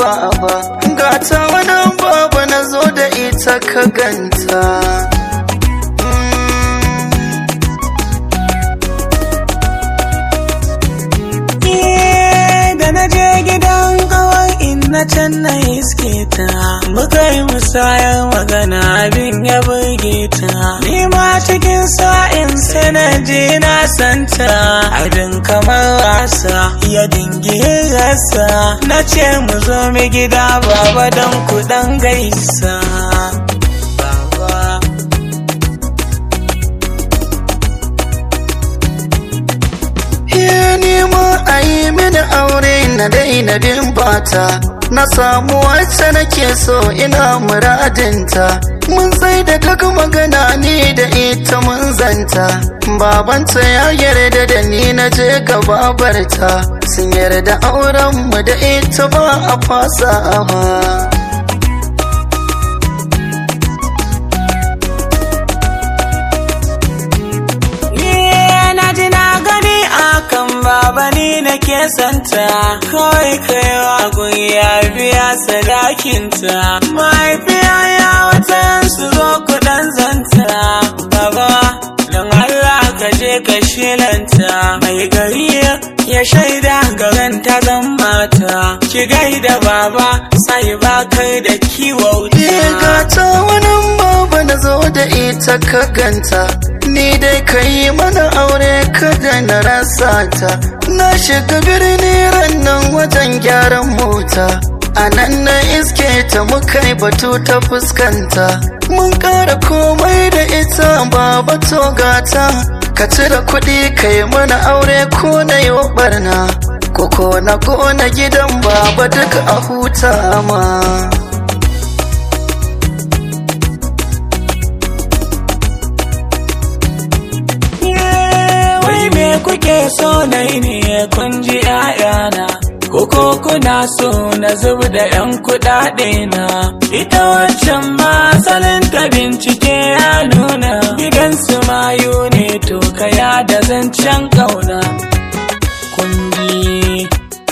baba, gata wannan baba na zo da ita ka ganta. Da na je gidan kawai inna can na iske ta, muka yi musayar magana abin ya burge ta. Ni ma cikin sa'in sai na je na santa, abin kamar wasa ya dingi rasa. Na ce mu zo mu gida baba don kuɗan gaisa. A yi mini aure na daina bin bata, na samu wacce nake so ina muradinta. Mun sai da duk magana ni da ita mun zanta, babanta ya yarda da ni na je ga babarta, sun yarda auren mu da ita ba a fasawa. Baba ni nake santa, kawai kaiwa guri ya biya sadakinta. Mahaifiya ya wata su zo kuɗan zanta. Baba don Allah ka je ka shilanta, mai gari ya shaida garin ta zan mata. Ki gaida baba sai ba kai da kiwauta. Gata wannan baba na zo da ita ka ganta, ni dai ka yi mana aure kada na rasa ta. Na shiga birni rannan wajen gyaran mota, a nan na iske ta muka yi batu ta fuskanta. Mun ƙara komai da ita baba to gata, ka cire kuɗi ka yi mana aure ko na yi barna, ko na kona gidan baba duk a huta ma. Kuke so na yi ne kun ji ‘ya'yana, koko kuna so na zub da ‘yan kuɗaɗe na. Ita waccan ma salin ta bincike ya nuna, gidansu mayu ne to kaya da zancen ƙauna. Kun ji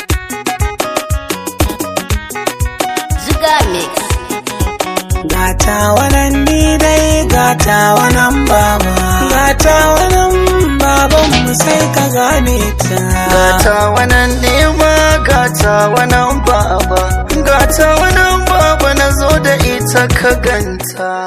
Zuga Mix. Gata wannan ni dai gata wannan baba, gata wannan babanmu sai ka gane ta. Gata wannan nema gata wannan baba, gata wannan baba na zo da ita ka ganta.